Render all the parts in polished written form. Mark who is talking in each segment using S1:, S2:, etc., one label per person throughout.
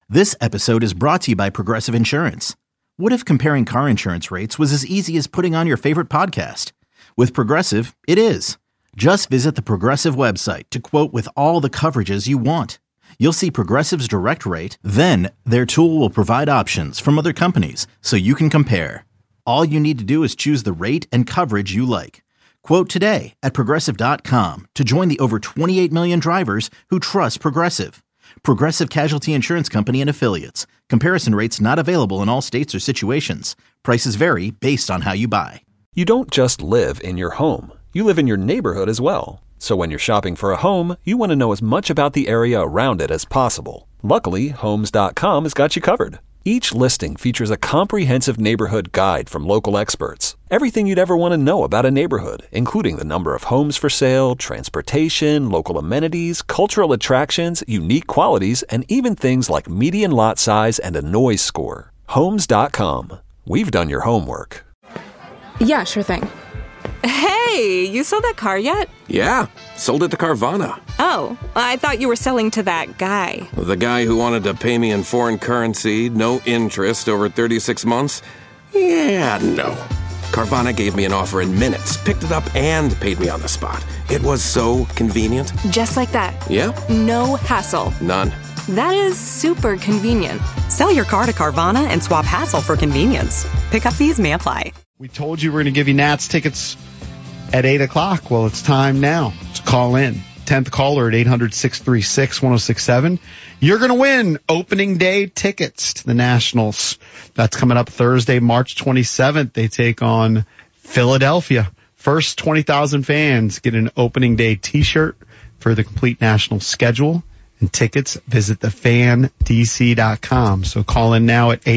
S1: This episode is brought to you by Progressive Insurance. What if comparing car insurance rates was as easy as putting on your favorite podcast? With Progressive, it is. Just visit the Progressive website to quote with all the coverages you want. You'll see Progressive's direct rate, then their tool will provide options from other companies so you can compare. All you need to do is choose the rate and coverage you like. Quote today at Progressive.com to join the over 28 million drivers who trust Progressive. Progressive Casualty Insurance Company and Affiliates. Comparison rates not available in all states or situations. Prices vary based on how you buy.
S2: You don't just live in your home. You live in your neighborhood as well. So when you're shopping for a home, you want to know as much about the area around it as possible. Luckily, Homes.com has got you covered. Each listing features a comprehensive neighborhood guide from local experts. Everything you'd ever want to know about a neighborhood, including the number of homes for sale, transportation, local amenities, cultural attractions, unique qualities, and even things like median lot size and a noise score. Homes.com. We've done your homework.
S3: Yeah, sure thing.
S4: Hey, you sold that car yet?
S5: Yeah, sold it to Carvana.
S4: Oh, I thought you were selling to that guy.
S5: The guy who wanted to pay me in foreign currency, no interest, over 36 months? Yeah, no. Carvana gave me an offer in minutes, picked it up, and paid me on the spot. It was so convenient.
S4: Just like that.
S5: Yeah.
S4: No hassle.
S5: None.
S4: That is super convenient.
S6: Sell your car to Carvana and swap hassle for convenience. Pickup fees may apply.
S7: We told you we're going to give you Nats tickets at 8 o'clock. Well, it's time now to call in. 10th caller at 800-636-1067. You're going to win opening day tickets to the Nationals. That's coming up Thursday, March 27th. They take on Philadelphia. First 20,000 fans get an opening day T-shirt. For the complete national schedule and tickets, visit thefandc.com. So call in now at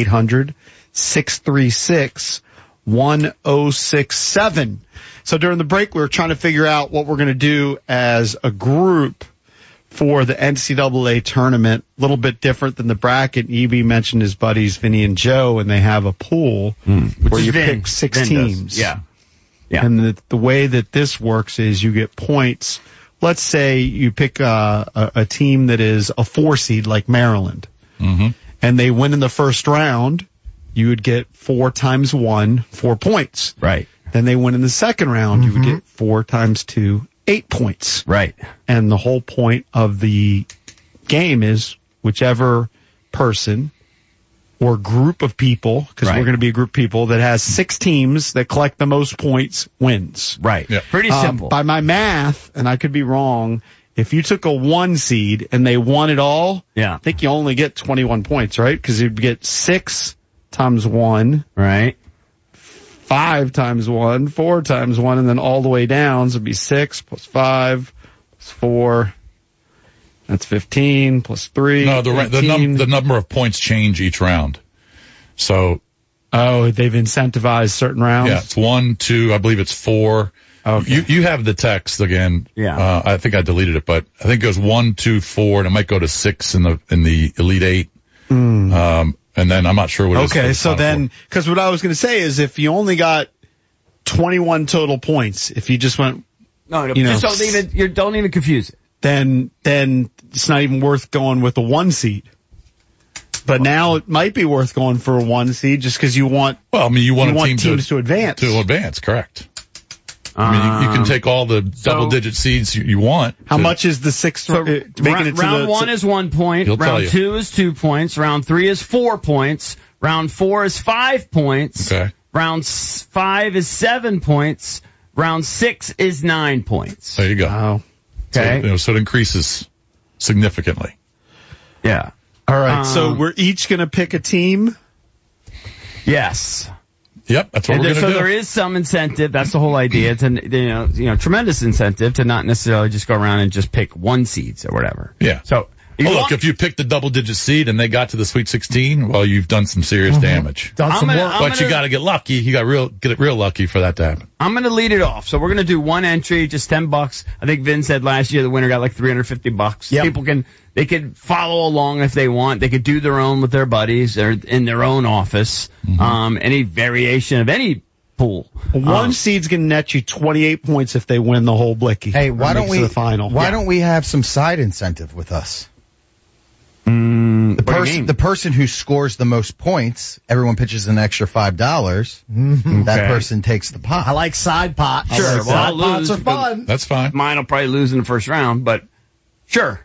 S7: 800-636-1067. So during the break, we were trying to figure out what we're going to do as a group for the NCAA tournament. A little bit different than the bracket. EB mentioned his buddies Vinny and Joe, and they have a pool where you pick six teams.
S8: Yeah.
S7: And the way that this works is you get points. Let's say you pick a team that is a 4 seed like Maryland, and they win in the first round. You would get 4 times 1, 4 points.
S8: Right.
S7: Then they win in the second round. You would get 4 times 2, 8 points.
S8: Right.
S7: And the whole point of the game is whichever person or group of people, because we're going to be a group of people that has 6 teams that collect the most points wins.
S8: Right. Yeah. Pretty simple.
S7: By my math, and I could be wrong, if you took a 1 seed and they won it all, I think you only get 21 points, right? Because you'd get 6 times 1.
S8: Right.
S7: 5 times 1, 4 times 1, and then all the way down. So it'd be 6 plus 5 plus 4. That's 15 plus 3.
S9: No, the number of points change each round. So.
S7: Oh, they've incentivized certain rounds?
S9: Yeah, it's 1, 2, I believe it's 4.
S7: Okay.
S9: You have the text again.
S7: Yeah.
S9: I think I deleted it, but I think it goes 1, 2, 4, and it might go to 6 in the Elite 8. And then I'm not sure what it is.
S7: Okay, so then, because what I was going to say is if you only got 21 total points, if you just went,
S8: don't even confuse it.
S7: Then it's not even worth going with a 1 seed. But now it might be worth going for a 1 seed just because you want.
S9: Well, I mean, you want
S7: teams to advance.
S9: To advance, correct. I mean, you can take all the double-digit seeds you want.
S7: How much is the 6?
S8: Round 1 is 1 point. Round 2 is 2 points. Round 3 is 4 points. Round 4 is 5 points.
S9: Okay.
S8: Round 5 is 7 points. Round 6 is 9 points.
S9: There you go.
S7: Wow.
S8: Okay.
S9: So it increases significantly.
S8: Yeah.
S7: All right. So we're each going to pick a team?
S8: Yes.
S9: Yep, that's what we're going to do.
S8: So there is some incentive. That's the whole idea. To tremendous incentive to not necessarily just go around and just pick 1 seeds or whatever.
S9: Yeah.
S8: So
S9: look, if you picked the double-digit seed and they got to the Sweet 16, well, you've done some serious damage.
S7: Done some work.
S9: But you got to get lucky. You got get real lucky for that to happen.
S8: I'm going to lead it off. So we're going to do 1 entry, just $10. I think Vin said last year the winner got like $350.
S7: Yep.
S8: People they could follow along if they want. They could do their own with their buddies or in their own office. Any variation of any pool.
S7: 1 seed's going to net you 28 points if they win the whole Blicky.
S10: Hey, why don't we
S7: the final?
S10: Why don't we have some side incentive with us? The person who scores the most points, everyone pitches an extra $5. That person takes the pot.
S11: I like side pot.
S8: Sure.
S11: Side pots are fun.
S9: That's fine.
S8: Mine will probably lose in the first round, but sure.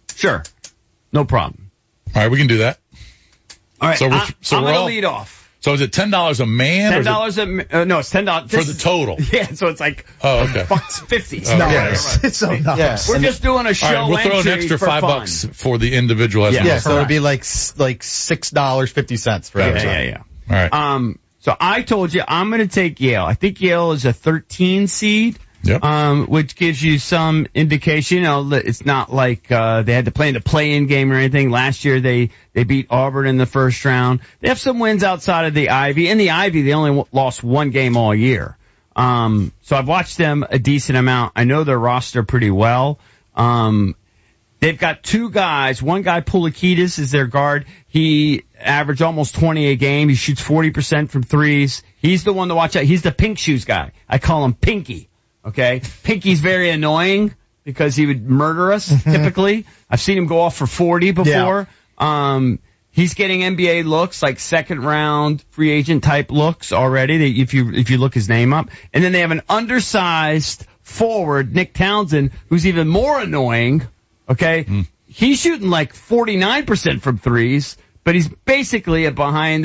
S8: No problem.
S9: All right, we can do that.
S8: All right,
S9: So
S8: I'm
S9: we're
S8: going to
S9: all-
S8: lead off.
S9: So is it $10 a man? or is it
S8: $10 no, it's $10
S9: for the total?
S8: Yeah, so it's like
S9: Oh, okay.
S8: $50.
S9: Oh,
S11: No,
S9: yeah.
S11: it's so nice.
S8: We're just doing a show
S9: All right, we'll throw an
S8: entry
S9: extra
S8: for
S9: $5
S8: fun.
S9: for the individual. As
S8: Yeah.
S9: well.
S10: Yeah, so it'd be like $6.50 for every time.
S8: Yeah.
S9: All right.
S8: So I told you I'm going to take Yale. I think Yale is a 13 seed.
S9: Yep.
S8: Which gives you some indication. You know, it's not like they had to play in the play-in game or anything. Last year they beat Auburn in the first round. They have some wins outside of the Ivy. In the Ivy, they only lost one game all year. So I've watched them a decent amount. I know their roster pretty well. They've got two guys. One guy, Poulikitis, is their guard. He averaged almost 20 a game. He shoots 40% from threes. He's the one to watch out. He's the pink shoes guy. I call him Pinky. Okay? Pinky's very annoying because he would murder us, typically. I've seen him go off for 40 before. Yeah. He's getting NBA looks, like second round free agent type looks already, if you look his name up. And then they have an undersized forward, Nick Townsend, who's even more annoying. Okay? He's shooting like 49% from threes, but he's basically a under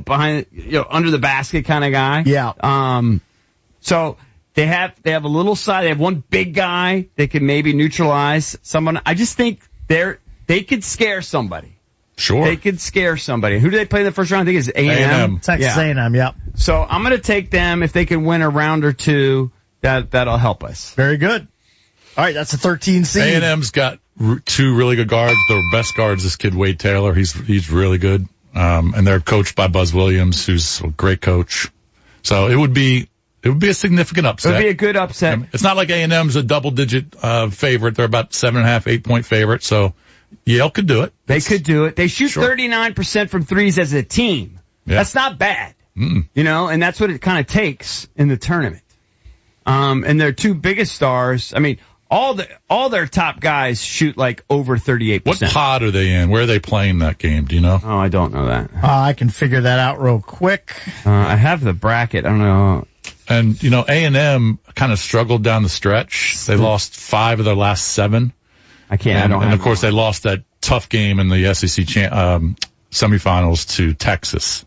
S8: the basket kind of guy.
S11: Yeah.
S8: So they have a little side. They have one big guy that can maybe neutralize someone. I just think they could scare somebody.
S9: Sure.
S8: They could scare somebody. Who do they play in the first round? I think it's A&M.
S11: Texas A&M, yep.
S8: So I'm going to take them. If they can win a round or two, that'll help us.
S11: Very good. All right, that's a 13 seed.
S9: A&M's got two really good guards. Their best guard is this kid Wade Taylor. He's really good. And they're coached by Buzz Williams, who's a great coach. So it would be a significant upset.
S8: It would be a good upset.
S9: It's not like A&M's a double-digit favorite. They're about 7.5, 8-point favorite. So Yale could do it.
S8: They could do it. They shoot 39% from threes as a team. Yeah. That's not bad. You know, and that's what it kind of takes in the tournament. And their two biggest stars, I mean, all their top guys shoot like over 38%.
S9: What pod are they in? Where are they playing that game? Do you know?
S8: Oh, I don't know that.
S11: I can figure that out real quick.
S8: I have the bracket. I don't know.
S9: And, you know, A&M kind of struggled down the stretch. They lost 5 of their last 7. And of course, they lost that tough game in the SEC semifinals to Texas.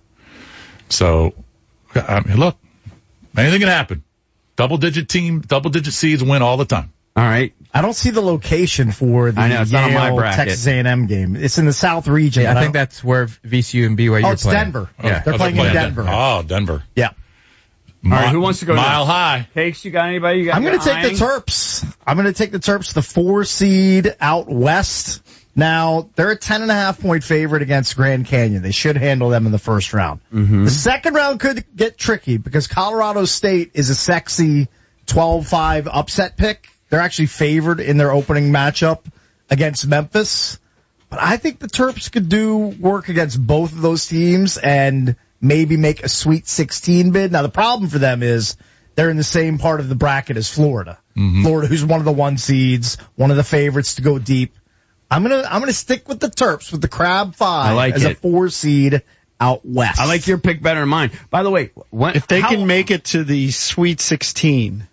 S9: So, I mean, look, anything can happen. Double-digit seeds win all the time.
S8: All right.
S11: I don't see the location for the
S8: it's not on my bracket.
S11: Texas A&M game. It's in the South region.
S12: Yeah, I think that's where VCU and BYU are
S11: it's
S12: playing.
S11: Denver.
S12: Yeah.
S11: They're playing in Denver.
S9: Denver.
S11: Yeah.
S8: All right, who wants to go
S9: Mile
S8: next?
S9: High.
S8: Cakes, you got anybody?
S11: I'm going to take the Terps. I'm going to take the Terps, the 4 seed out west. Now, they're a 10.5-point favorite against Grand Canyon. They should handle them in the first round. The second round could get tricky because Colorado State is a sexy 12-5 upset pick. They're actually favored in their opening matchup against Memphis. But I think the Terps could do work against both of those teams and maybe make a Sweet 16 bid. Now, the problem for them is they're in the same part of the bracket as Florida. Florida, who's one of the 1 seeds, one of the favorites to go deep. I'm gonna stick with the Terps with the Crab 5 as a 4 seed out west.
S8: I like your pick better than mine. By the way,
S7: if they can make it to the Sweet 16,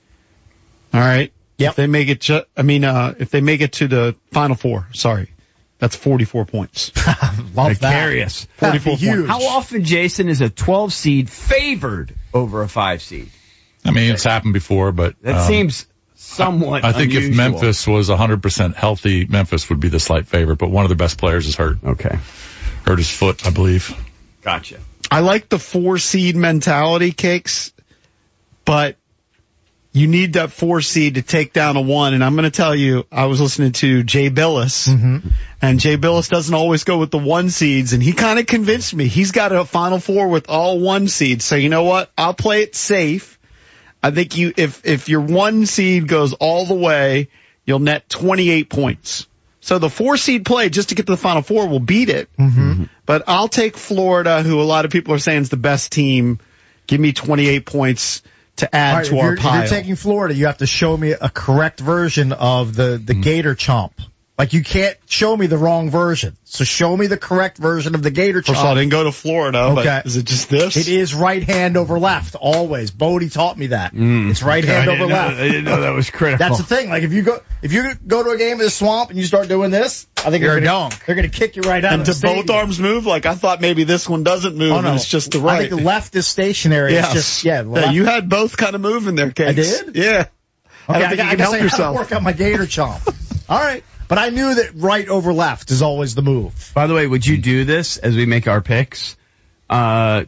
S7: all right. Yep. If they make it, if they make it to the Final Four, that's 44 points.
S11: Love
S8: Vicarious.
S11: that. 44
S8: points. How often, Jason, is a 12 seed favored over a 5 seed?
S9: I mean, it's happened before, but
S8: that seems somewhat
S9: I think
S8: unusual.
S9: if Memphis was 100% healthy, Memphis would be the slight favorite, but one of their best players is hurt.
S8: Okay.
S9: Hurt his foot, I believe.
S8: Gotcha.
S7: I like the 4 seed mentality, Cakes, but you need that 4 seed to take down a 1. And I'm going to tell you, I was listening to Jay Billis, and Jay Billis doesn't always go with the 1 seeds, and he kind of convinced me. He's got a Final Four with all 1 seeds. So you know what? I'll play it safe. I think if your 1 seed goes all the way, you'll net 28 points. So the 4 seed play just to get to the Final Four will beat it. But I'll take Florida, who a lot of people are saying is the best team. Give me 28 points to add to our pile.
S11: If you're taking Florida, you have to show me a correct version of the Gator Chomp. Like, you can't show me the wrong version. So show me the correct version of the gator chomp.
S7: First of all, I didn't go to Florida, but is it just this?
S11: It is right hand over left, always. Bodie taught me that. It's right hand over left.
S8: I didn't know that was critical.
S11: That's the thing. Like, if you go to a game in the swamp and you start doing this, I think they're going to kick you right out
S7: and
S11: of the
S7: stadium. Both arms move? Like, I thought maybe this one doesn't move, and it's just the right.
S11: I think the left is stationary.
S7: Yes.
S11: It's just,
S7: you had both kind of moving there, Case.
S11: I did?
S7: Yeah.
S11: Okay,
S7: I guess I have to
S11: work on my gator chomp. All right. But I knew that right over left is always the move.
S8: By the way, would you do this as we make our picks? Joe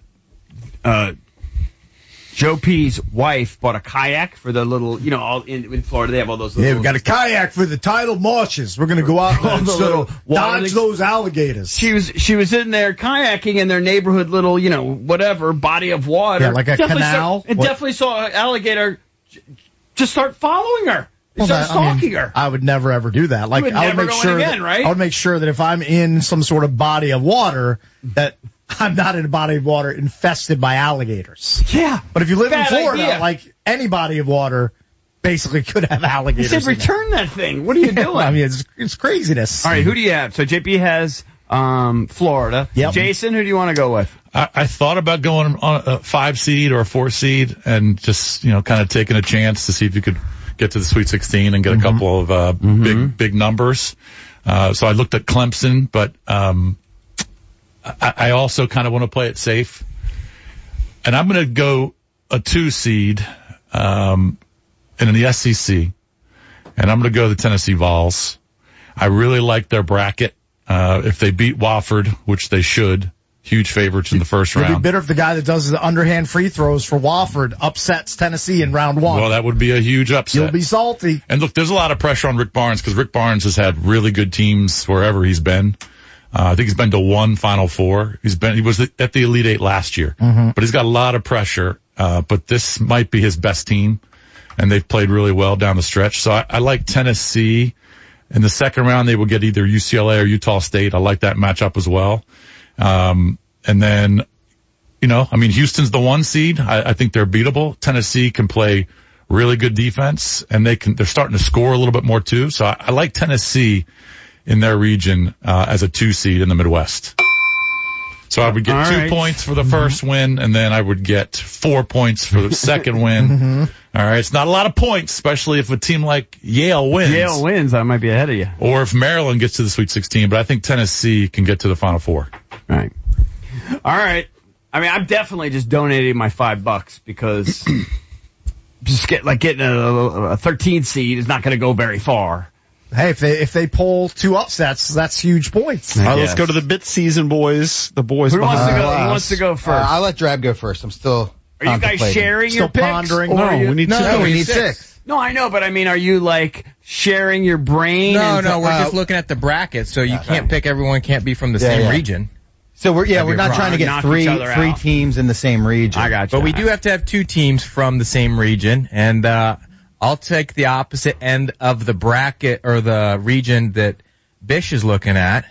S8: P's wife bought a kayak for the little, all in Florida they have all those little...
S11: Yeah, we got a kayak for the tidal marshes. We're going to go out and dodge those alligators.
S8: She was in there kayaking in their neighborhood little, whatever, body of water.
S11: Yeah, like a canal.
S8: Definitely saw an alligator just start following her. Stalking her.
S11: I would never ever do that. Like, I would make sure I would make sure that if I'm in some sort of body of water, that I'm not in a body of water infested by alligators.
S8: Yeah.
S11: But if you live in Florida, like any body of water basically could have alligators.
S8: I said, return that thing. What are you doing?
S11: I mean, it's craziness.
S8: All right, who do you have? So JP has Florida. Yep. Jason, who do you want to go with?
S9: I thought about going on a 5 seed or a 4 seed and just, kind of taking a chance to see if you could get to the Sweet 16 and get a couple of big numbers. So I looked at Clemson, but I also kind of want to play it safe. And I'm going to go a 2 seed in the SEC, and I'm going to go the Tennessee Vols. I really like their bracket. If they beat Wofford, which they should, huge favorites in the first round.
S11: It'd be bitter if the guy that does the underhand free throws for Wofford upsets Tennessee in round 1.
S9: Well, that would be a huge upset.
S11: You'll be salty.
S9: And look, there's a lot of pressure on Rick Barnes because Rick Barnes has had really good teams wherever he's been. I think he's been to 1 Final Four. He was at the Elite 8 last year, but he's got a lot of pressure. But this might be his best team, and they've played really well down the stretch. So I like Tennessee. In the second round, they will get either UCLA or Utah State. I like that matchup as well. And then, Houston's the 1 seed. I think they're beatable. Tennessee can play really good defense, and they're starting to score a little bit more too. So I like Tennessee in their region, as a 2 seed in the Midwest. So I would get 2 points for the first win, and then I would get 4 points for the second win. All right. It's not a lot of points, especially if a team like Yale wins.
S8: I might be ahead of you.
S9: Or if Maryland gets to the Sweet 16, but I think Tennessee can get to the Final Four.
S8: All right. I mean, I'm definitely just donating my $5 because just getting a 13 seed is not going to go very far.
S11: Hey, if they pull 2 upsets, that's huge points.
S7: All right, let's go to the bit season, boys. The boys.
S8: Who wants to go first?
S10: I'll let Drab go first. I'm still.
S8: Are you guys sharing your picks?
S11: Pondering?
S7: No, we need 6.
S10: We need 6.
S8: No, I know, but I mean, are you sharing your brain?
S12: No, we're just looking at the bracket, so you can't pick everyone. Can't be from the same region.
S10: So we're not trying to get three teams in the same region.
S8: I got you.
S12: But we do have to have 2 teams from the same region, and I'll take the opposite end of the bracket or the region that Bish is looking at.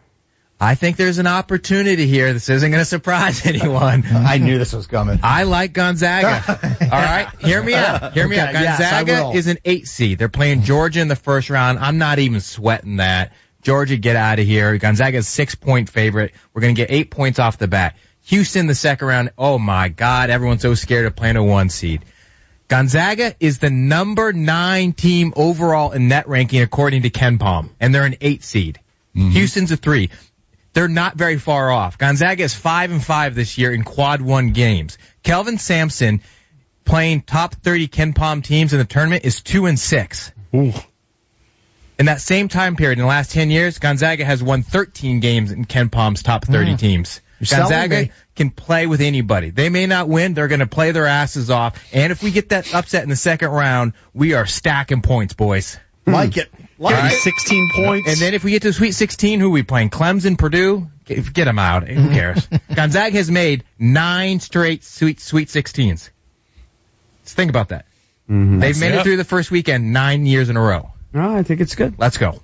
S12: I think there's an opportunity here. This isn't going to surprise anyone.
S10: I knew this was coming.
S12: I like Gonzaga. All right? Hear me out. Gonzaga is an 8 seed. They're playing Georgia in the first round. I'm not even sweating that. Georgia, get out of here. Gonzaga's 6-point favorite. We're going to get 8 points off the bat. Houston, the second round. Oh, my God. Everyone's so scared of playing a 1 seed. Gonzaga is the number 9 team overall in net ranking according to KenPom, and they're an 8 seed. Houston's a 3. They're not very far off. Gonzaga is 5-5 this year in quad 1 games. Kelvin Sampson, playing top 30 KenPom teams in the tournament, is 2-6.
S7: Ooh.
S12: In that same time period, in the last 10 years, Gonzaga has won 13 games in KenPom's top 30 teams. Gonzaga can play with anybody. They may not win. They're going to play their asses off. And if we get that upset in the second round, we are stacking points, boys.
S11: Like it.
S7: Like 16 points.
S12: And then if we get to the Sweet 16, who are we playing? Clemson, Purdue? Get them out. Who cares? Gonzaga has made 9 straight Sweet 16s. Let's think about that. They've made it through the first weekend 9 years in a row.
S8: No, I think it's good.
S12: Let's go.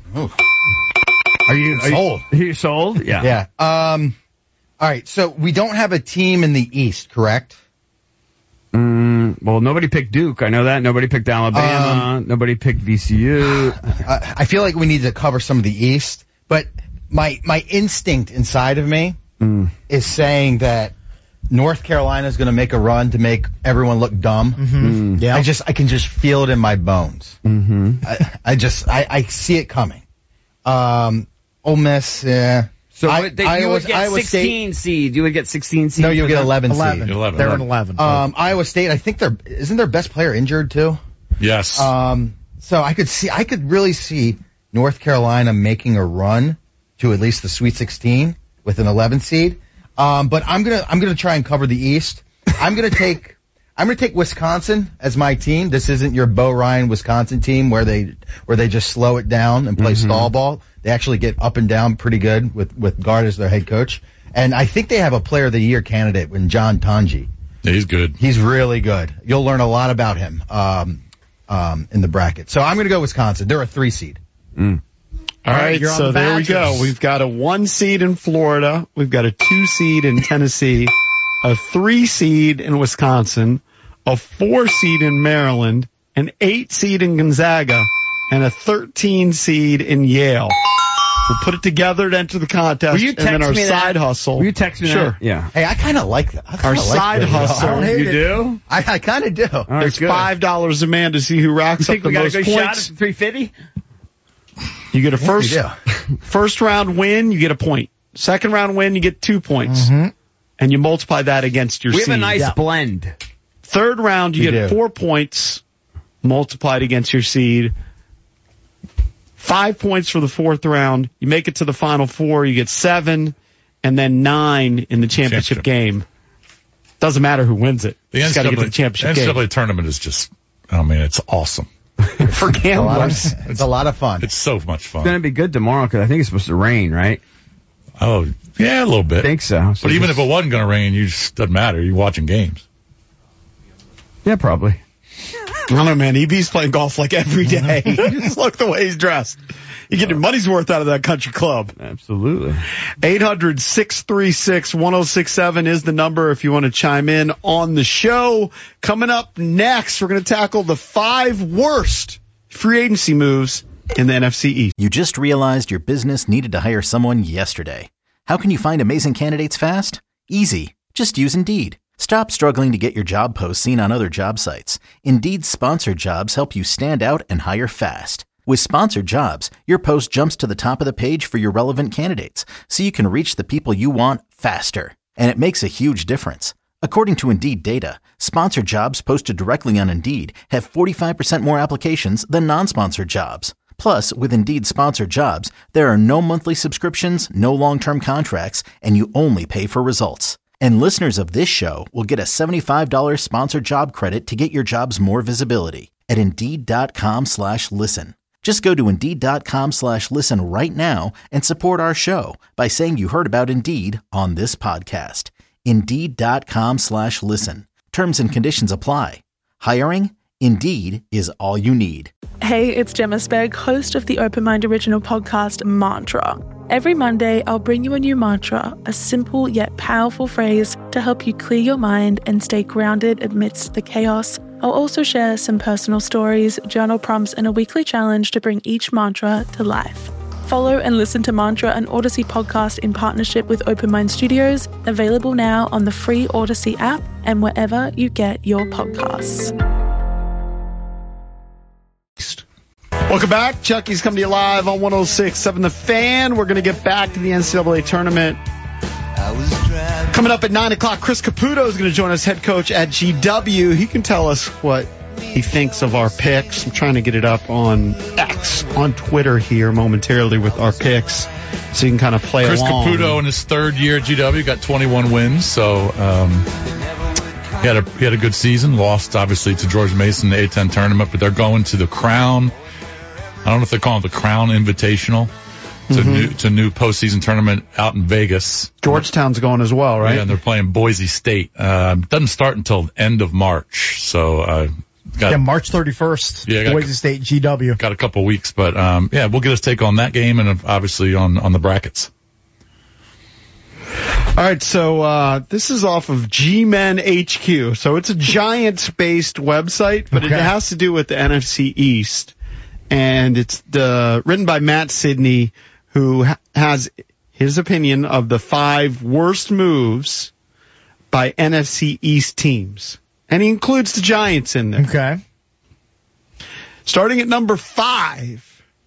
S8: Are you sold? Are you sold? Yeah.
S10: Yeah. All right. So we don't have a team in the East, correct?
S8: Well, nobody picked Duke. I know that. Nobody picked Alabama. Nobody picked VCU.
S10: I feel like we need to cover some of the East, but my instinct inside of me is saying that North Carolina is going to make a run to make everyone look dumb. Yeah, I can just feel it in my bones. I see it coming. Ole Miss, yeah.
S8: So you would get 16 seed. You would get 16 seed.
S10: No, you'll get 11 seed.
S11: They're in 11.
S10: Iowa State, I think isn't their best player injured too?
S9: Yes.
S10: So I could really see North Carolina making a run to at least the Sweet 16 with an 11 seed. But I'm gonna try and cover the East. I'm gonna take Wisconsin as my team. This isn't your Bo Ryan Wisconsin team where they just slow it down and play stall ball. They actually get up and down pretty good with Gard as their head coach. And I think they have a Player of the Year candidate in John Tanji.
S9: Yeah, he's good.
S10: He's really good. You'll learn a lot about him in the bracket. So I'm going to go Wisconsin. They're a 3 seed.
S7: All right, so there we go. We've got a 1 seed in Florida. We've got a 2 seed in Tennessee, a 3 seed in Wisconsin, a 4 seed in Maryland, an 8 seed in Gonzaga, and a 13 seed in Yale. We'll put it together to enter the contest, and then our side hustle.
S8: Will you text me that? Yeah.
S10: Hey, I kind of like that.
S7: Our side hustle.
S11: I don't hate
S8: you
S11: it.
S8: do?
S10: I kind of do.
S8: Right,
S7: There's $5 a man to see who racks up the most points.
S8: Shot at 350?
S7: You get a first round win, you get a point. Second round win, you get 2 points. And you multiply that against your seed.
S8: We have a nice blend.
S7: Third round, you get 4 points multiplied against your seed. 5 points for the fourth round. You make it to the Final Four, you get 7, and then 9 in the championship game. Doesn't matter who wins it.
S9: The NCAA tournament is just, it's awesome.
S7: For gamblers.
S10: It's a lot of fun.
S9: It's so much fun.
S8: It's going to be good tomorrow because I think it's supposed to rain, right?
S9: Oh, yeah, a little bit.
S8: I think so.
S9: But even if it wasn't going to rain, doesn't matter. You're watching games.
S8: Yeah, probably.
S7: I don't know, man. EB's playing golf like every day. Just look the way he's dressed. You get your money's worth out of that country club.
S8: Absolutely.
S7: 800-636-1067 is the number if you want to chime in on the show. Coming up next, we're going to tackle the 5 worst free agency moves in the NFC East.
S1: You just realized your business needed to hire someone yesterday. How can you find amazing candidates fast? Easy. Just use Indeed. Stop struggling to get your job posts seen on other job sites. Indeed's sponsored jobs help you stand out and hire fast. With sponsored jobs, your post jumps to the top of the page for your relevant candidates, so you can reach the people you want faster. And it makes a huge difference. According to Indeed data, sponsored jobs posted directly on Indeed have 45% more applications than non-sponsored jobs. Plus, with Indeed sponsored jobs, there are no monthly subscriptions, no long-term contracts, and you only pay for results. And listeners of this show will get a $75 sponsored job credit to get your jobs more visibility at Indeed.com/listen. Just go to Indeed.com/listen right now and support our show by saying you heard about Indeed on this podcast. Indeed.com/listen. Terms and conditions apply. Hiring? Indeed is all you need.
S3: Hey, it's Gemma Spegg, host of the Open Mind original podcast, Mantra. Every Monday, I'll bring you a new mantra, a simple yet powerful phrase to help you clear your mind and stay grounded amidst the chaos. I'll also share some personal stories, journal prompts, and a weekly challenge to bring each mantra to life. Follow and listen to Mantra, an Odyssey podcast in partnership with Open Mind Studios, available now on the free Odyssey app and wherever you get your podcasts.
S7: Welcome back. Chucky's coming to you live on 106.7 The Fan. We're going to get back to the NCAA tournament. Coming up at 9 o'clock, Chris Caputo is going to join us, head coach at GW. He can tell us what he thinks of our picks. I'm trying to get it up on X, on Twitter here momentarily with our picks, so you can kind of play
S9: Chris
S7: along.
S9: Chris Caputo in his third year at GW got 21 wins, so he had a good season. Lost, obviously, to George Mason in the A-10 tournament, but they're going to the Crown. I don't know if they call it the Crown Invitational. It's a new postseason tournament out in Vegas.
S7: Georgetown's going as well, right?
S9: Yeah, and they're playing Boise State. Doesn't start until end of March, so
S11: March 31st. Yeah, Boise State GW.
S9: Got a couple weeks, but we'll get his take on that game and obviously on the brackets.
S7: All right, so this is off of G-Men HQ. So it's a Giants-based website, but it has to do with the NFC East. And it's written by Matt Sidney, who has his opinion of the 5 worst moves by NFC East teams. And he includes the Giants in there.
S11: Okay.
S7: Starting at number 5.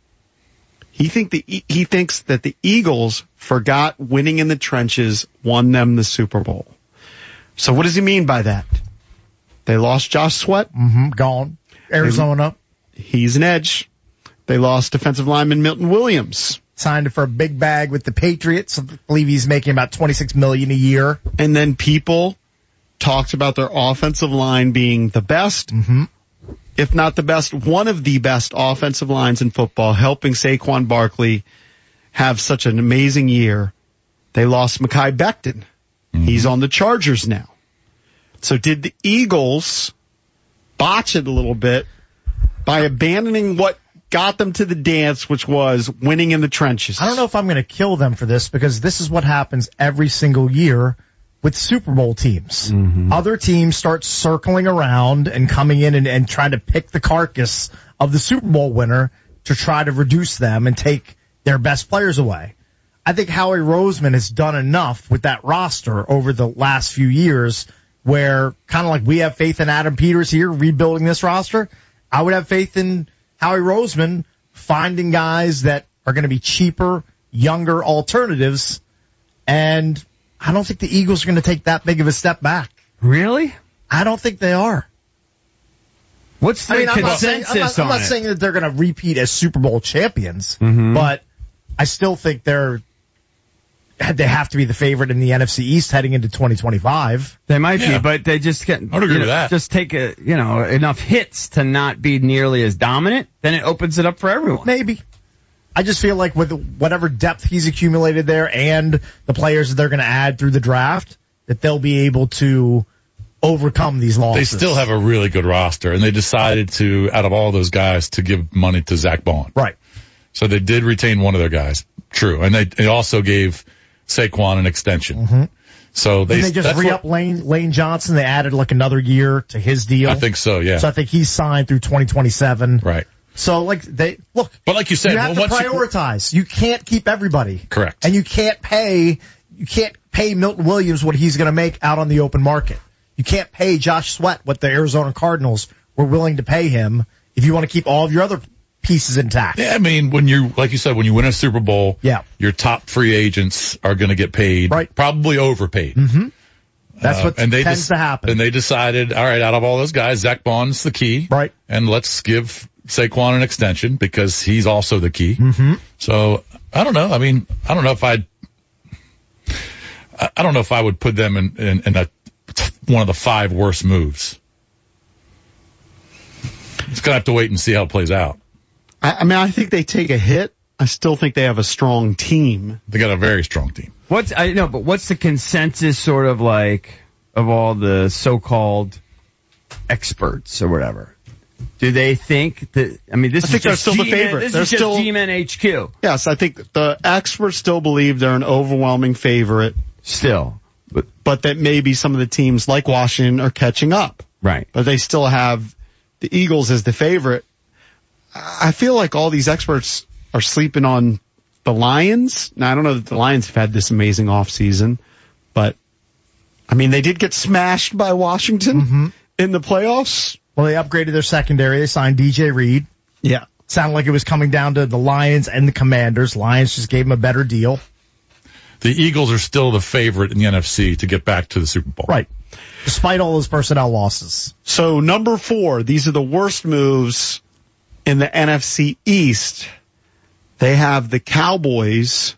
S7: He thinks that the Eagles forgot winning in the trenches won them the Super Bowl. So what does he mean by that? They lost Josh Sweat.
S11: Gone. Arizona.
S7: He's an edge. They lost defensive lineman Milton Williams.
S11: Signed for a big bag with the Patriots. I believe he's making about $26 million a year.
S7: And then people talked about their offensive line being the best. If not the best, one of the best offensive lines in football, helping Saquon Barkley have such an amazing year. They lost Mekhi Becton. He's on the Chargers now. So did the Eagles botch it a little bit by abandoning what got them to the dance, which was winning in the trenches?
S11: I don't know if I'm going to kill them for this, because this is what happens every single year with Super Bowl teams. Other teams start circling around and coming in and trying to pick the carcass of the Super Bowl winner to try to reduce them and take their best players away. I think Howie Roseman has done enough with that roster over the last few years where, kind of like we have faith in Adam Peters here rebuilding this roster, I would have faith in Howie Roseman finding guys that are going to be cheaper, younger alternatives, and I don't think the Eagles are going to take that big of a step back.
S8: Really?
S11: I don't think they are.
S8: What's the consensus on it?
S11: I'm not saying that they're going to repeat as Super Bowl champions, but I still think they have to be the favorite in the NFC East heading into 2025.
S8: They might be, but they just can't.
S9: I would agree with that.
S8: Just take enough hits to not be nearly as dominant. Then it opens it up for everyone.
S11: Maybe. I just feel like with whatever depth he's accumulated there and the players that they're going to add through the draft, that they'll be able to overcome these losses.
S9: They still have a really good roster, and they decided to, out of all those guys, to give money to Zach Bond.
S11: Right.
S9: So they did retain one of their guys. True. And they also gave Saquon an extension. So
S11: they just re-up Lane Johnson. They added like another year to his deal.
S9: I think so, yeah.
S11: So I think he's signed through 2027.
S9: Right.
S11: So, like, but like
S9: you said,
S11: you have to prioritize. You can't keep everybody.
S9: Correct.
S11: And you can't pay Milton Williams what he's going to make out on the open market. You can't pay Josh Sweat what the Arizona Cardinals were willing to pay him if you want to keep all of your other pieces intact.
S9: Yeah, I mean, like you said, when you win a Super Bowl, your top free agents are going to get paid, probably overpaid.
S11: That's what tends to happen.
S9: And they decided, all right, out of all those guys, Zach Bond's the key.
S11: Right.
S9: And let's give Saquon an extension because he's also the key. So I don't know. I mean, I don't know if I would put them in one of the 5 worst moves. It's going to have to wait and see how it plays out.
S7: I mean, I think they take a hit. I still think they have a strong team.
S9: They got a very strong team.
S8: What's the consensus sort of like of all the so-called experts or whatever? Do they think that? I mean, I think
S7: they're still the favorite.
S8: This is just G-Men HQ.
S7: Yes, I think the experts still believe they're an overwhelming favorite.
S8: Still,
S7: but that maybe some of the teams like Washington are catching up.
S8: Right.
S7: But they still have the Eagles as the favorite. I feel like all these experts are sleeping on the Lions. Now, I don't know that the Lions have had this amazing offseason, but I mean, they did get smashed by Washington in the playoffs.
S11: Well, they upgraded their secondary. They signed DJ Reed.
S7: Yeah.
S11: Sounded like it was coming down to the Lions and the Commanders. Lions just gave them a better deal.
S9: The Eagles are still the favorite in the NFC to get back to the Super Bowl.
S11: Right. Despite all those personnel losses.
S7: So, number 4, these are the worst moves in the NFC East. They have the Cowboys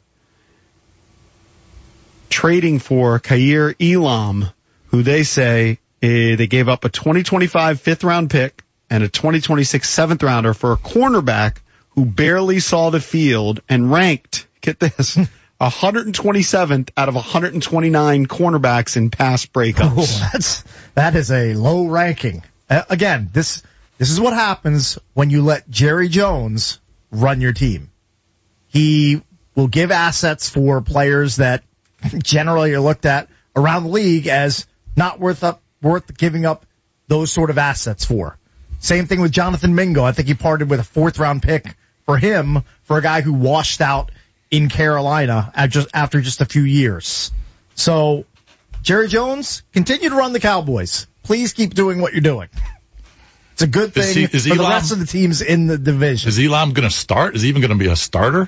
S7: trading for Kaiir Elam, who they say they gave up a 2025 fifth-round pick and a 2026 seventh-rounder for a cornerback who barely saw the field and ranked, get this, 127th out of 129 cornerbacks in pass breakups.
S11: That is a low ranking. Again, this is what happens when you let Jerry Jones run your team. He will give assets for players that generally are looked at around the league as not worth giving up those sort of assets for. Same thing with Jonathan Mingo. I think he parted with a 4th-round pick for him for a guy who washed out in Carolina after just a few years. So, Jerry Jones, continue to run the Cowboys. Please keep doing what you're doing. It's a good thing for the rest of the teams in the division.
S9: Is Elam going to start? Is he even going to be a starter?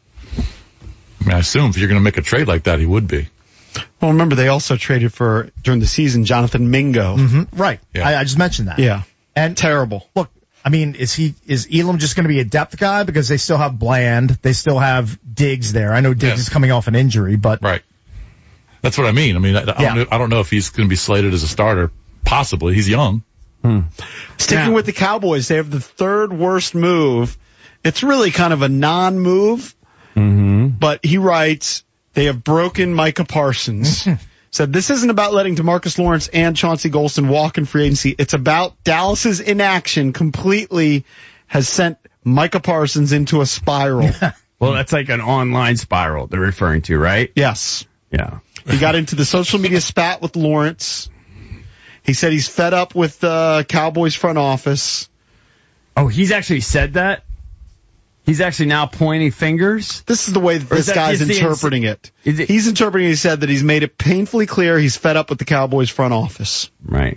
S9: I mean, I assume if you're going to make a trade like that, he would be.
S7: Well, remember, they also traded for, during the season, Jonathan Mingo.
S11: Mm-hmm. Right. Yeah. I just mentioned that.
S7: Yeah.
S11: And
S7: terrible.
S11: Look, I mean, is Elam just going to be a depth guy? Because they still have Bland. They still have Diggs there. I know Diggs is coming off an injury, but.
S9: Right. That's what I mean. I mean, I don't know if he's going to be slated as a starter. Possibly. He's young.
S7: Sticking with the Cowboys, they have the 3rd worst move. It's really kind of a non-move, but he writes, they have broken Micah Parsons. Said, this isn't about letting DeMarcus Lawrence and Chauncey Golston walk in free agency. It's about Dallas's inaction completely has sent Micah Parsons into a spiral.
S8: Well, that's like an online spiral they're referring to, right?
S7: Yes.
S8: Yeah.
S7: He got into the social media spat with Lawrence. He said he's fed up with the Cowboys front office.
S8: Oh, he's actually said that? He's actually now pointing fingers?
S7: This is the way that this guy's interpreting it. He's interpreting it. He said that he's made it painfully clear he's fed up with the Cowboys front office.
S8: Right.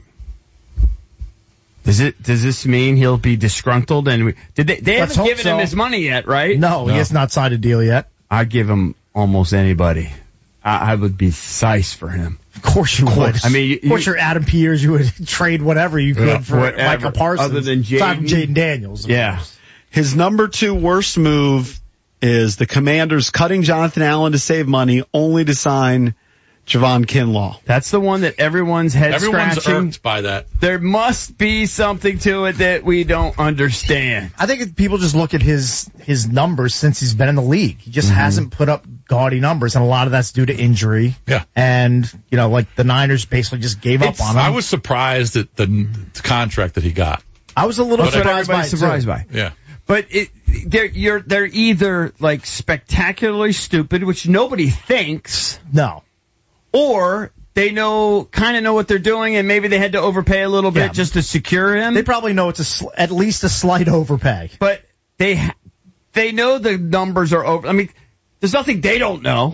S8: Does this mean he'll be disgruntled? And they haven't given him his money yet, right?
S11: No, he has not signed a deal yet.
S8: I'd give him almost anybody. I would be size for him.
S11: Of course you would.
S8: I mean,
S11: of course you're Adam Peters. You would trade whatever you could for Micah Parsons.
S8: Other than
S11: Jaden Daniels.
S8: Yeah.
S11: Course.
S7: His number 2 worst move is the Commanders cutting Jonathan Allen to save money, only to sign Javon Kinlaw.
S8: That's the one that everyone's scratching.
S9: Irked by that.
S8: There must be something to it that we don't understand.
S11: I think people just look at his numbers since he's been in the league. He just hasn't put up gaudy numbers, and a lot of that's due to injury.
S9: Yeah.
S11: And, like the Niners basically just gave up on him.
S9: I was surprised at the contract that he got.
S11: I was a little surprised by.
S9: Yeah.
S8: But they're either like spectacularly stupid, which nobody thinks.
S11: No.
S8: Or they kind of know what they're doing, and maybe they had to overpay a little bit just to secure him.
S11: They probably know it's at least a slight overpay.
S8: But they know the numbers are over. I mean, there's nothing they don't know.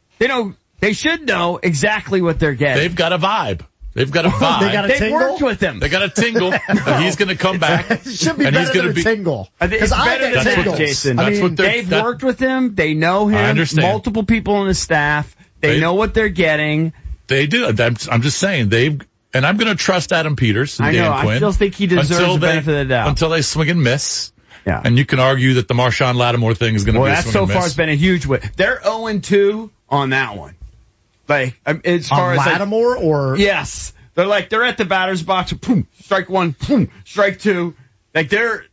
S8: They should know exactly what they're getting.
S9: They've got a vibe. They've got a vibe.
S8: They've worked with him.
S9: They got a tingle. He's going to come back.
S11: It should be better than a tingle.
S8: Because I get tingles, Jason. They've worked with him. They know him.
S9: I understand.
S8: Multiple people on the staff. They know what they're getting.
S9: They do. I'm just saying and I'm going to trust Adam Peters and Dan Quinn.
S8: I still think he deserves the benefit of the doubt.
S9: Until they swing and miss.
S8: Yeah.
S9: And you can argue that the Marshawn Lattimore thing is going to be a swing and miss.
S8: That so far has been a huge win. They're 0-2 on that one. Like, as far as
S11: Lattimore or?
S8: Yes. They're at the batter's box. Boom, strike 1, boom, strike 2. Like they're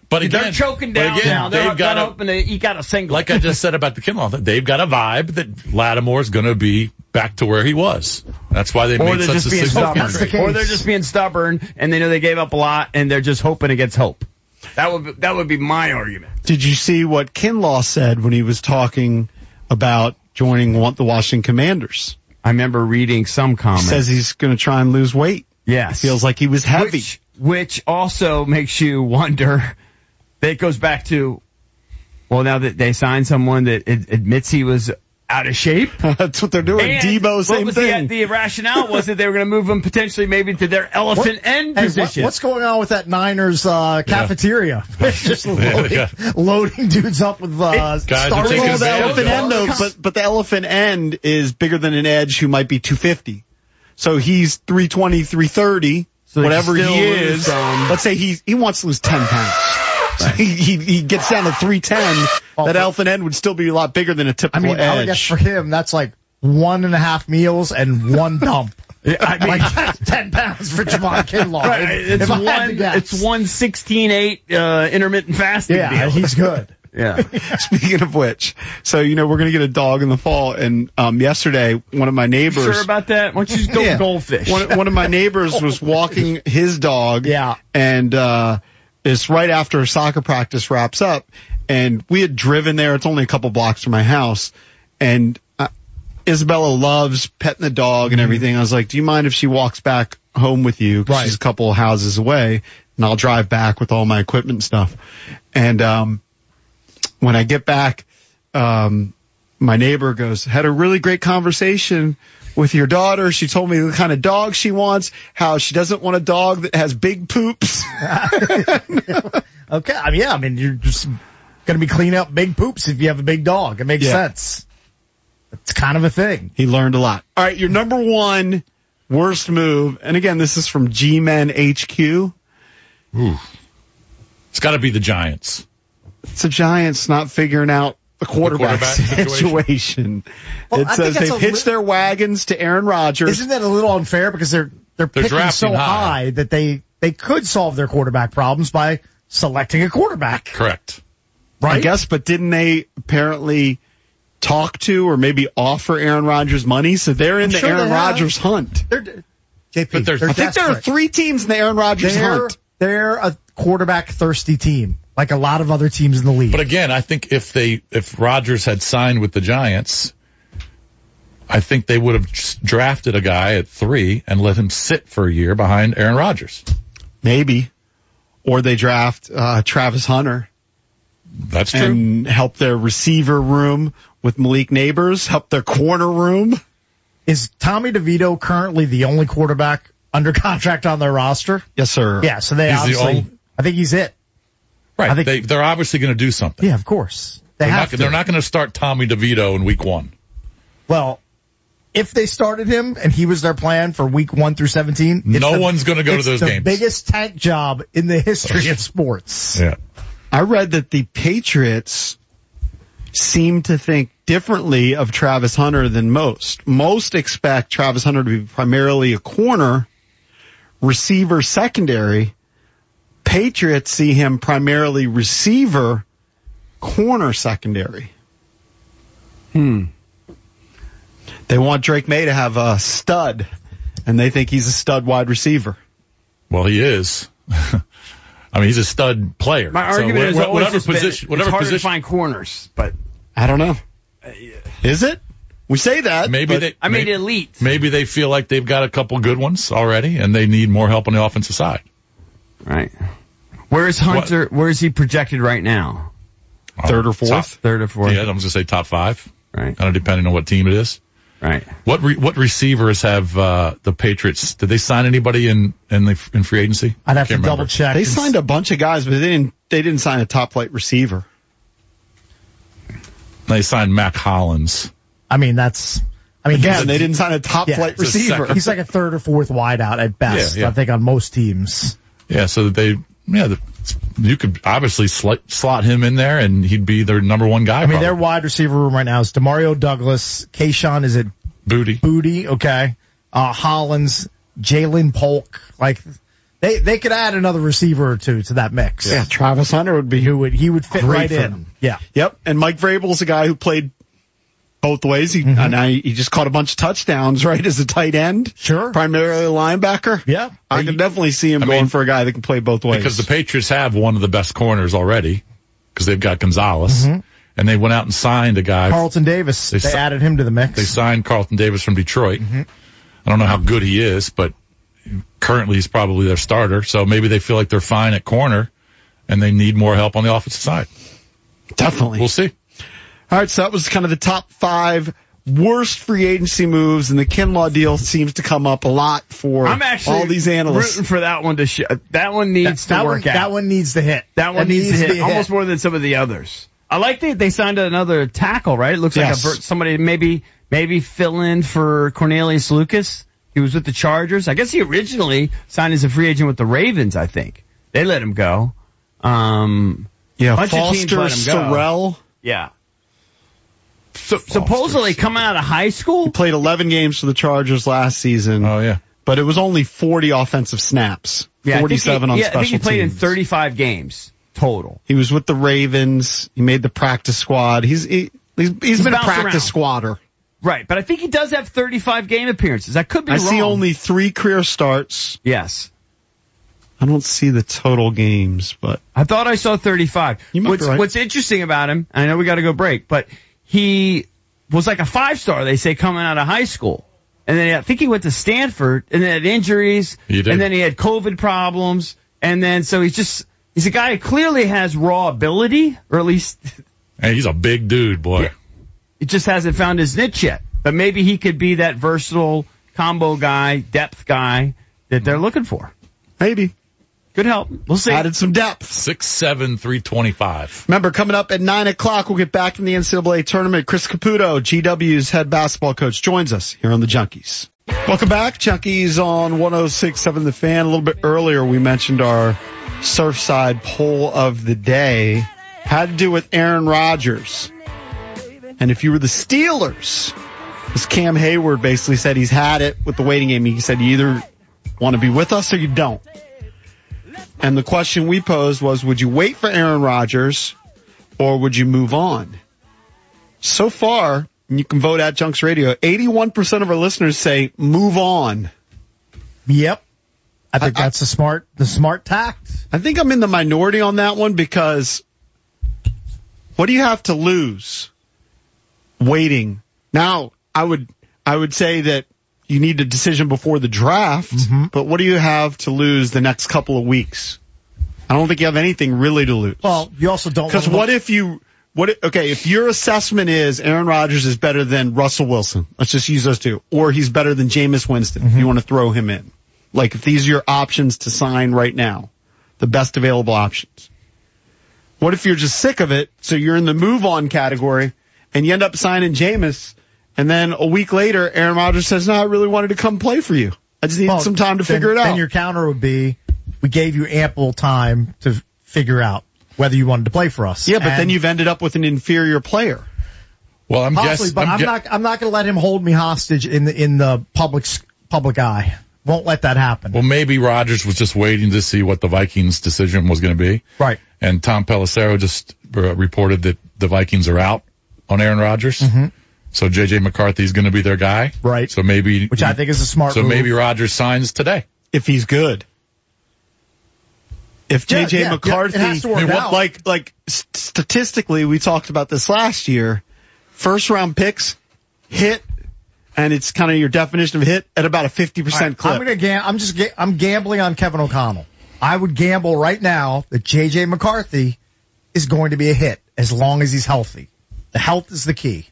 S8: choking down now. They're hoping to eke out a single.
S9: Like I just said about the Kinlaw, they've got a vibe that Lattimore's going to be back to where he was. That's why they made such a significant trade.
S8: Or they're just being stubborn and they know they gave up a lot and they're just hoping against hope. That would be my argument.
S7: Did you see what Kinlaw said when he was talking about joining the Washington Commanders?
S8: I remember reading some comment.
S7: He says he's going to try and lose weight.
S8: Yes.
S7: He feels like he was heavy.
S8: Which also makes you wonder. That goes back to, well, now that they signed someone that admits he was out of shape.
S7: That's what they're doing.
S8: And
S7: Debo, same thing.
S8: The rationale was that they were going to move him potentially maybe to their elephant end position.
S11: What's going on with that Niners cafeteria? Just loading dudes up with
S7: the elephant end, though, but the elephant end is bigger than an edge who might be 250. So he's 320, 330, so whatever he is. Let's say he wants to lose 10 pounds. So he gets down to 310. That elephant end would still be a lot bigger than a typical edge.
S11: I would guess for him, that's like 1.5 meals and 1 dump. That's 10 pounds for Javon Kinlaw.
S8: Right. It's 116.8 intermittent fasting.
S11: Yeah,
S8: deal.
S11: He's good.
S8: Yeah.
S7: Speaking of which, so we're going to get a dog in the fall, and yesterday one of my neighbors.
S8: Sure about that? Why don't you just go goldfish?
S7: One of my neighbors was walking his dog.
S11: Yeah.
S7: And it's right after soccer practice wraps up, and we had driven there. It's only a couple blocks from my house, and Isabella loves petting the dog and everything. I was like, do you mind if she walks back home with you? 'Cause she's a couple of houses away, and I'll drive back with all my equipment and stuff. And when I get back, my neighbor goes, had a really great conversation with your daughter. She told me the kind of dog she wants, how she doesn't want a dog that has big poops.
S11: Okay. I mean, you're just going to be cleaning up big poops if you have a big dog. It makes sense. It's kind of a thing.
S7: He learned a lot. All right, your number one worst move, and again, this is from G-Men HQ.
S9: Ooh. It's got to be the Giants.
S7: It's the Giants not figuring out the quarterback situation.
S11: Well,
S7: it says they've hitched their wagons to Aaron Rodgers.
S11: Isn't that a little unfair because they're picking so high that they could solve their quarterback problems by selecting a quarterback?
S9: Correct.
S11: Right?
S7: I guess, but didn't they apparently talk to or maybe offer Aaron Rodgers money? So they're in the Aaron Rodgers hunt.
S11: I think there are
S7: 3 teams in the Aaron Rodgers hunt.
S11: They're a quarterback thirsty team, like a lot of other teams in the league.
S9: But again, I think if Rodgers had signed with the Giants, I think they would have drafted a guy at 3 and let him sit for a year behind Aaron Rodgers.
S7: Maybe. Or they draft Travis Hunter.
S9: That's true.
S7: And help their receiver room with Malik Neighbors, help their corner room.
S11: Is Tommy DeVito currently the only quarterback under contract on their roster?
S7: Yes, sir.
S11: Yeah, so they obviously, I think he's it.
S9: Right. They're obviously going to do something.
S11: Yeah, of course. They're not
S9: going to start Tommy DeVito in week 1.
S11: Well, if they started him and he was their plan for week 1 through 17,
S9: no one's going to go to those games.
S11: It's the biggest tank job in the history of sports.
S9: Yeah.
S7: I read that the Patriots seem to think differently of Travis Hunter than most. Most expect Travis Hunter to be primarily a corner, receiver secondary. Patriots see him primarily receiver, corner secondary. They want Drake May to have a stud, and they think he's a stud wide receiver.
S9: Well, he is. I mean, he's a stud player.
S8: My argument is
S9: whatever position,
S8: it's harder to find corners, but
S7: I don't know. Is it? We say that.
S9: Maybe
S8: elite.
S9: Maybe they feel like they've got a couple good ones already, and they need more help on the offensive side.
S8: Right. Where is Hunter? Where is he projected right now?
S7: Third or fourth?
S8: Third or fourth.
S9: Yeah, I'm going to say top 5.
S8: Right.
S9: Kind of depending on what team it is.
S8: Right.
S9: What receivers have the Patriots? Did they sign anybody in free agency?
S11: I'd have to double check.
S7: They signed a bunch of guys, but they didn't sign a top flight receiver.
S9: They signed Mac Hollins.
S11: Again,
S7: they didn't sign a top flight receiver.
S11: He's like a third or fourth wideout at best.
S9: Yeah.
S11: I think on most teams.
S9: Yeah, so you could obviously slot him in there, and he'd be their number one guy.
S11: Their wide receiver room right now is DeMario Douglas, Kayshawn, is it Booty? Okay. Hollins, Jalen Polk. Like, they could add another receiver or two to that mix.
S7: Yeah, Travis Hunter would be
S11: he would fit right in.
S7: Him.
S11: Yeah.
S7: Yep. And Mike Vrabel's a guy who played both ways. He just caught a bunch of touchdowns, right, as a tight end.
S11: Sure.
S7: Primarily a linebacker.
S11: Yeah.
S7: I can definitely see him going for a guy that can play both ways.
S9: Because the Patriots have one of the best corners already, because they've got Gonzalez. Mm-hmm. And they went out and signed a guy.
S11: Carlton Davis. They added him to the mix.
S9: They signed Carlton Davis from Detroit. Mm-hmm. I don't know how good he is, but currently he's probably their starter. So maybe they feel like they're fine at corner, and they need more help on the offensive side.
S7: Definitely.
S9: We'll see.
S7: All right, so that was kind of the top 5 worst free agency moves, and the Kinlaw deal seems to come up a lot for all these analysts.
S8: Rooting for that one to that one needs to work out.
S11: That one needs to hit.
S8: That one needs to hit almost more than some of the others. I like that they signed another tackle, right? It looks like somebody maybe fill in for Cornelius Lucas. He was with the Chargers. I guess he originally signed as a free agent with the Ravens, I think. They let him go.
S7: Foster Storrell.
S8: Yeah. So supposedly coming out of high school?
S7: He played 11 games for the Chargers last season.
S9: Oh, yeah.
S7: But it was only 40 offensive snaps. 47 on special teams.
S8: I think he played in 35 games total.
S7: He was with the Ravens. He made the practice squad. He's been a practice squatter.
S8: Right, but I think he does have 35 game appearances. I could be wrong.
S7: I see only 3 career starts.
S8: Yes.
S7: I don't see the total games, but
S8: I thought I saw 35.
S7: You might be right.
S8: What's interesting about him, and I know we got to go break, but he was like a 5-star, they say, coming out of high school. And then I think he went to Stanford, and then had injuries, and then he had COVID problems, and then so he's a guy who clearly has raw ability, or at least...
S9: Hey, he's a big dude, boy. Yeah,
S8: he just hasn't found his niche yet. But maybe he could be that versatile combo guy, depth guy that they're looking for.
S7: Maybe.
S8: Could help. We'll see.
S7: Added some depth.
S9: 6'7", 325.
S7: Remember, coming up at 9 o'clock, we'll get back from the NCAA tournament. Chris Caputo, GW's head basketball coach, joins us here on the Junkies. Welcome back. Junkies on 106.7 The Fan. A little bit earlier, we mentioned our Surfside poll of the day. Had to do with Aaron Rodgers. And if you were the Steelers, as Cam Hayward basically said, he's had it with the waiting game. He said, you either want to be with us or you don't. And the question we posed was, would you wait for Aaron Rodgers or would you move on? So far, and you can vote at Junks Radio, 81% of our listeners say move on.
S11: Yep. I think that's the smart tact.
S7: I think I'm in the minority on that one because what do you have to lose waiting? Now, I would say that you need a decision before the draft, but what do you have to lose the next couple of weeks? I don't think you have anything really to lose.
S11: Well, you also don't.
S7: Because if your assessment is Aaron Rodgers is better than Russell Wilson, let's just use those two, or he's better than Jameis Winston, if you want to throw him in. Like if these are your options to sign right now, the best available options. What if you're just sick of it, so you're in the move on category, and you end up signing Jameis, and then a week later, Aaron Rodgers says, no, I really wanted to come play for you. I just needed some time to figure it out.
S11: Then your counter would be, we gave you ample time to figure out whether you wanted to play for us.
S7: Yeah, but then you've ended up with an inferior player.
S9: Well, I'm
S11: not going to let him hold me hostage in the public eye. Won't let that happen.
S9: Well, maybe Rodgers was just waiting to see what the Vikings' decision was going to be.
S11: Right.
S9: And Tom Pelissero just reported that the Vikings are out on Aaron Rodgers. So J.J. McCarthy's going to be their guy.
S11: Right.
S9: So maybe,
S11: which I think is a smart move.
S9: So maybe Rodgers signs today.
S7: If he's good. If J.J. McCarthy,
S11: it has to work out.
S7: Like statistically, we talked about this last year, first round picks hit, and it's kind of your definition of hit at about a 50% clip.
S11: I'm gambling on Kevin O'Connell. I would gamble right now that J.J. McCarthy is going to be a hit as long as he's healthy. The health is the key.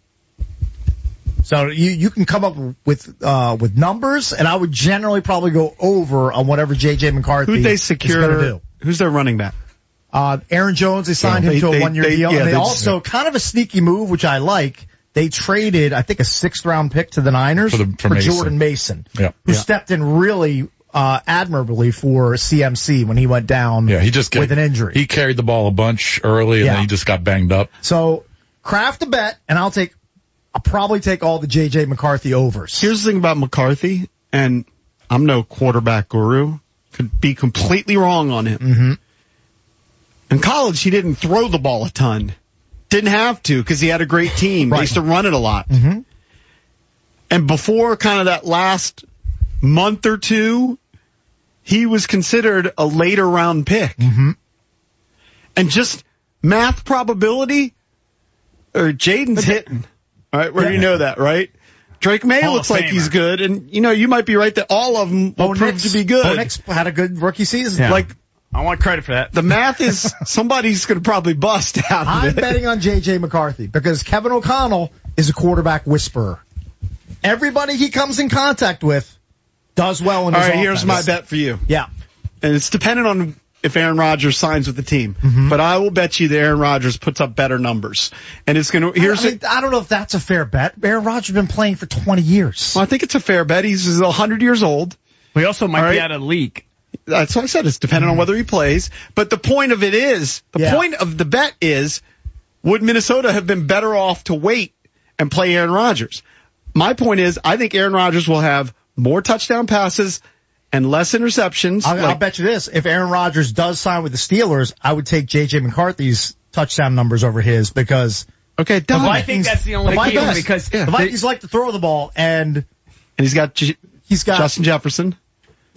S11: So you can come up with numbers, and I would generally probably go over on whatever J.J. McCarthy
S7: Who'd they
S11: is
S7: secure?
S11: going to do.
S7: Who's their running back?
S11: Aaron Jones, they signed him to a one-year deal. And they also, kind of a sneaky move, which I like, they traded, I think, a 6th-round pick to the Niners for Jordan Mason, who stepped in really admirably for CMC when he went down with an injury.
S9: He carried the ball a bunch early, and then he just got banged up.
S11: So craft a bet, and I'll probably take all the J.J. McCarthy overs.
S7: Here's the thing about McCarthy, and I'm no quarterback guru. Could be completely wrong on him. In college, he didn't throw the ball a ton. Didn't have to because he had a great team. They used to run it a lot. And before kind of that last month or two, he was considered a later round pick. And just math probability, or Jaden's hitting. All right, where do you know that, right? Drake May looks like he's good, and you might be right that all of them will prove to be good.
S11: Bo Nix had a good rookie season.
S8: Yeah. I want credit for that.
S7: The math is somebody's going to probably bust out of
S11: I'm
S7: it.
S11: betting on J.J. McCarthy because Kevin O'Connell is a quarterback whisperer. Everybody he comes in contact with does well in his offense.
S7: All right, here's my bet for you.
S11: Yeah.
S7: And it's dependent on if Aaron Rodgers signs with the team. But I will bet you that Aaron Rodgers puts up better numbers. And it's going to...
S11: I don't know if that's a fair bet. Aaron Rodgers has been playing for 20 years.
S7: Well, I think it's a fair bet. He's 100 years old.
S8: We also might be out of league.
S7: That's what I said. It's dependent on whether he plays. But the point of it is, point of the bet is, would Minnesota have been better off to wait and play Aaron Rodgers? My point is, I think Aaron Rodgers will have more touchdown passes and less interceptions.
S11: I'll bet you this. If Aaron Rodgers does sign with the Steelers, I would take J.J. McCarthy's touchdown numbers over his because
S8: I think that's the only key because
S11: the Vikings like to throw the ball and
S7: he's got Justin Jefferson.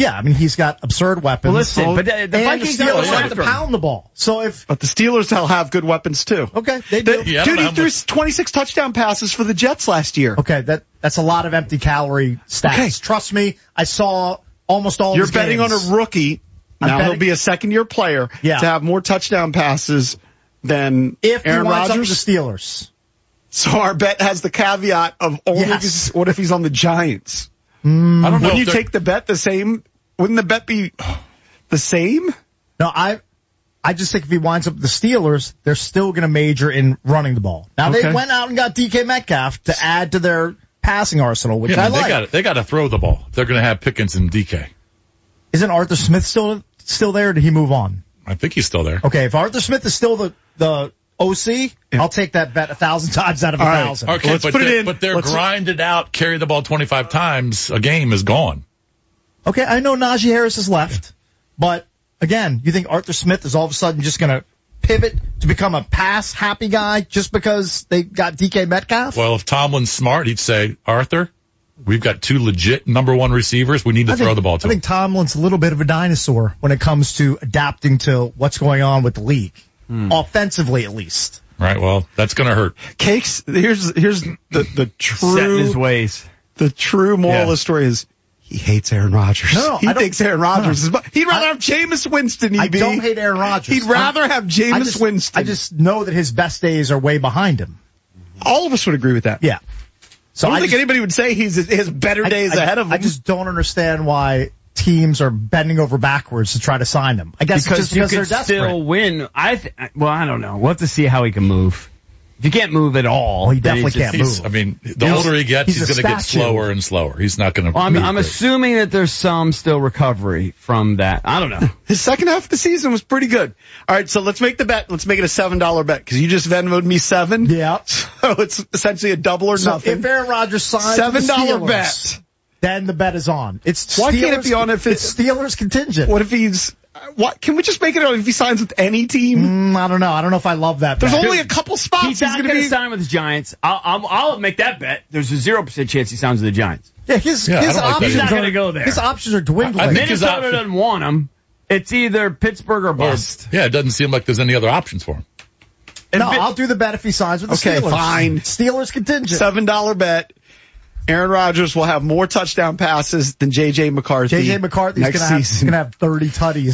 S11: Yeah, I mean, he's got absurd weapons.
S8: Well, listen, but the Vikings
S11: Steelers have to pound the ball. So
S7: but the Steelers will have good weapons too.
S11: Okay, they do.
S9: Yeah,
S7: Dude, he threw 26 touchdown passes for the Jets last year.
S11: Okay, that's a lot of empty calorie stats. Okay. Trust me, I saw almost all.
S7: You're betting on a rookie. Now he'll be a second-year player to have more touchdown passes than
S11: if
S7: Aaron
S11: he winds
S7: Rodgers.
S11: Up with the Steelers.
S7: So our bet has the caveat of only what if he's on the Giants?
S9: I don't know.
S7: Wouldn't you take the bet the same? Wouldn't the bet be the same?
S11: No, I just think if he winds up with the Steelers, they're still going to major in running the ball. Now they went out and got DK Metcalf to add to their passing arsenal, which I like.
S9: They got to throw the ball. They're going to have Pickens and DK.
S11: Isn't Arthur Smith still there? Or did he move on?
S9: I think he's still there.
S11: Okay, if Arthur Smith is still the OC, I'll take that bet 1,000 times out of 1,000.
S9: Okay,
S7: let's put it in.
S9: But they're grinded out, carry the ball 25 times a game is gone.
S11: Okay, I know Najee Harris has left, but again, you think Arthur Smith is all of a sudden just going to pivot to become a pass-happy guy just because they got DK Metcalf?
S9: Well, if Tomlin's smart, he'd say, Arthur, we've got 2 legit number 1 receivers. We need to throw the ball to
S11: them. I think Tomlin's a little bit of a dinosaur when it comes to adapting to what's going on with the league, offensively at least.
S9: Right, well, that's going to hurt.
S7: Cakes, here's the true...
S8: Set in his ways.
S7: The true moral of the story is he hates Aaron Rodgers.
S11: No,
S7: he thinks Aaron Rodgers is... He'd rather have Jameis Winston,
S11: I don't hate Aaron Rodgers.
S7: He'd rather have Jameis Winston.
S11: I just know that his best days are way behind him.
S7: All of us would agree with that.
S11: Yeah. So
S7: I don't think anybody would say he has better days ahead of him.
S11: I just don't understand why teams are bending over backwards to try to sign him. I guess
S8: because
S11: they're
S8: could
S11: desperate.
S8: still win. I don't know. We'll have to see how he can move. If you can't move at all,
S11: he definitely can't move.
S9: I mean, the older he gets, he's going to get slower and slower. He's not going to.
S8: Well, I'm assuming that there's some still recovery from that. I don't know.
S7: His second half of the season was pretty good. All right, so let's make the bet. Let's make it a $7 bet because you just Venmo'd me 7.
S11: Yeah.
S7: So it's essentially a double or nothing.
S11: If Aaron Rodgers signs
S7: $7 bet,
S11: then the bet is on. It's
S7: why
S11: Steelers,
S7: can't it be on if
S11: it's Steelers contingent?
S7: What if he's? What can we just make it on if he signs with any team?
S11: I don't know. I don't know if I love that.
S7: There's only a couple spots.
S8: He's not going to sign with the Giants. I'll make that bet. There's a 0% chance he signs with the Giants.
S11: Yeah, his options
S8: he's not going to go there.
S11: His options are dwindling.
S8: Minnesota doesn't want him. It's either Pittsburgh or bust.
S9: Yeah, it doesn't seem like there's any other options for him.
S11: No, I'll do the bet if he signs with the Steelers.
S7: Okay, fine.
S11: Steelers contingent.
S7: $7 bet. Aaron Rodgers will have more touchdown passes than J.J. McCarthy.
S11: J.J. McCarthy's going to have 30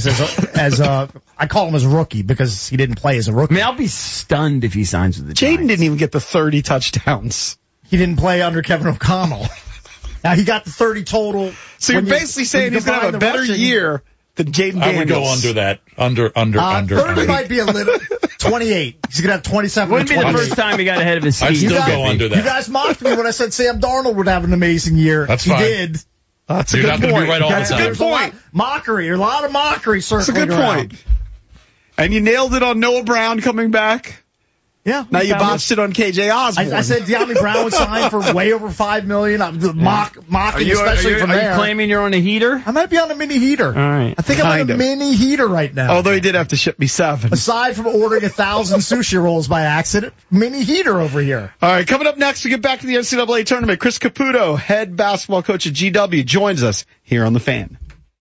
S11: tutties I call him as a rookie because he didn't play as a rookie.
S8: I mean, I'll be stunned if he signs with the Giants.
S7: Jaden didn't even get the 30 touchdowns.
S11: He didn't play under Kevin O'Connell. Now he got the 30 total.
S7: So you're basically saying he's going to have a better year than Jaden Daniels.
S9: I would go under that. Under.
S11: 30 might be a little. 28. He's going to have 27.
S8: Wouldn't be the first time he got ahead of his skis.
S9: I'd still go under that.
S11: You guys mocked me when I said Sam Darnold would have an amazing year.
S9: That's fine.
S11: He did.
S7: That's
S9: You're not going to be right all the time.
S7: That's a good point.
S11: Mockery. A lot of mockery circling
S7: That's a good
S11: around.
S7: point. And you nailed it on Noah Brown coming back.
S11: Yeah.
S7: Now you botched it on KJ Osborne.
S11: I said De'Ami Brown would sign for way over $5 million. I'm mocking, especially from there.
S8: Are you claiming you're on a heater?
S11: I might be on a mini heater.
S8: All right.
S11: I think I'm on a mini heater right now.
S7: Although he did have to ship me 7.
S11: Aside from ordering 1,000 sushi rolls by accident, mini heater over here.
S7: All right, coming up next, we get back to the NCAA tournament. Chris Caputo, head basketball coach at GW, joins us here on The Fan.